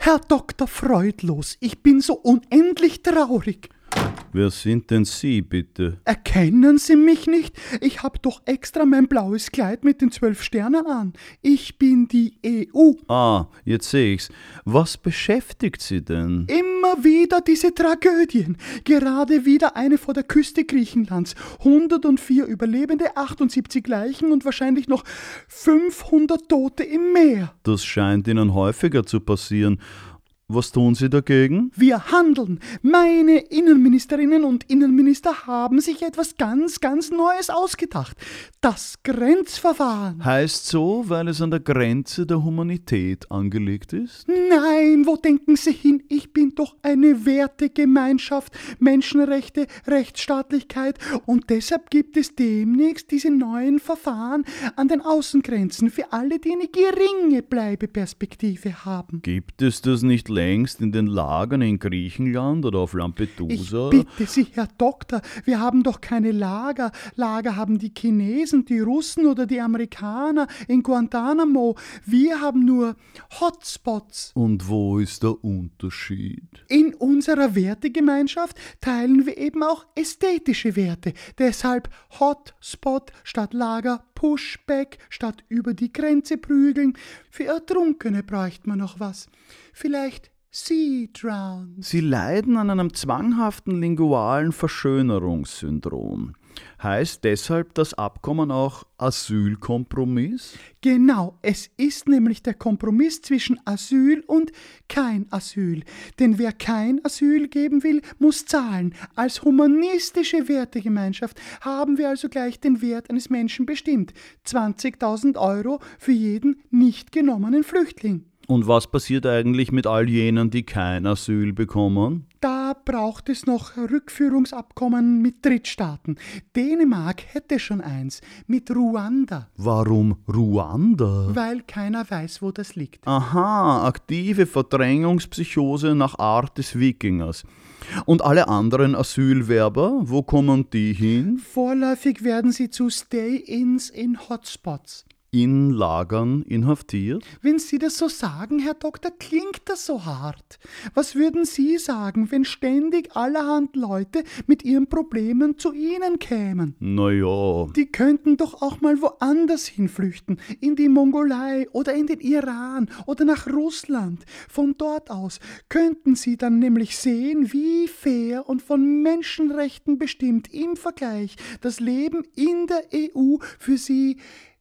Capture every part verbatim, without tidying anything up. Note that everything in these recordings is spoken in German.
Herr Doktor Freudlos, ich bin so unendlich traurig. Wer sind denn Sie, bitte? Erkennen Sie mich nicht? Ich hab doch extra mein blaues Kleid mit den zwölf Sternen an. Ich bin die E U. Ah, jetzt sehe ich's. Was beschäftigt Sie denn? Immer wieder diese Tragödien. Gerade wieder eine vor der Küste Griechenlands. hundertvier Überlebende, achtundsiebzig Leichen und wahrscheinlich noch fünfhundert Tote im Meer. Das scheint Ihnen häufiger zu passieren. Was tun Sie dagegen? Wir handeln. Meine Innenministerinnen und Innenminister haben sich etwas ganz, ganz Neues ausgedacht. Das Grenzverfahren. Heißt so, weil es an der Grenze der Humanität angelegt ist? Nein, wo denken Sie hin? Ich bin doch eine Wertegemeinschaft, Menschenrechte, Rechtsstaatlichkeit und deshalb gibt es demnächst diese neuen Verfahren an den Außengrenzen für alle, die eine geringe Bleibeperspektive haben. Gibt es das nicht längst in den Lagern in Griechenland oder auf Lampedusa? Ich bitte Sie, Herr Doktor, wir haben doch keine Lager. Lager haben die Chinesen, die Russen oder die Amerikaner in Guantanamo. Wir haben nur Hotspots. Und wo ist der Unterschied? In unserer Wertegemeinschaft teilen wir eben auch ästhetische Werte. Deshalb Hotspot statt Lager, Pushback statt über die Grenze prügeln. Für Ertrunkene bräuchte man noch was. Vielleicht Sea Drown. Sie leiden an einem zwanghaften lingualen Verschönerungssyndrom. Heißt deshalb das Abkommen auch Asylkompromiss? Genau, es ist nämlich der Kompromiss zwischen Asyl und kein Asyl. Denn wer kein Asyl geben will, muss zahlen. Als humanistische Wertegemeinschaft haben wir also gleich den Wert eines Menschen bestimmt. zwanzigtausend Euro für jeden nicht genommenen Flüchtling. Und was passiert eigentlich mit all jenen, die kein Asyl bekommen? Da braucht es noch Rückführungsabkommen mit Drittstaaten. Dänemark hätte schon eins, mit Ruanda. Warum Ruanda? Weil keiner weiß, wo das liegt. Aha, aktive Verdrängungspsychose nach Art des Wikingers. Und alle anderen Asylwerber, wo kommen die hin? Vorläufig werden sie zu Stay-ins in Hotspots. In Lagern inhaftiert? Wenn Sie das so sagen, Herr Doktor, klingt das so hart. Was würden Sie sagen, wenn ständig allerhand Leute mit ihren Problemen zu Ihnen kämen? Na ja. Die könnten doch auch mal woanders hinflüchten, in die Mongolei oder in den Iran oder nach Russland. Von dort aus könnten Sie dann nämlich sehen, wie fair und von Menschenrechten bestimmt im Vergleich das Leben in der E U für Sie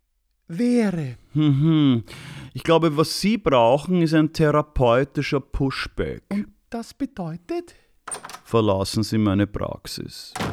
wäre. Mhm. Ich glaube, was Sie brauchen, ist ein therapeutischer Pushback. Und das bedeutet? Verlassen Sie meine Praxis.